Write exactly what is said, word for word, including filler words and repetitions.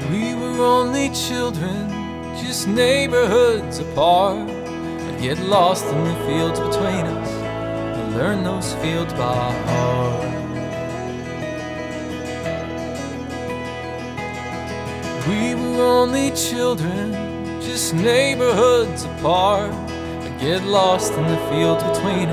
We were only children, just neighborhoods apart. I'd get lost in the fields between us and learn those fields by heart. We were only children, just neighborhoods apart. I'd get lost in the fields between us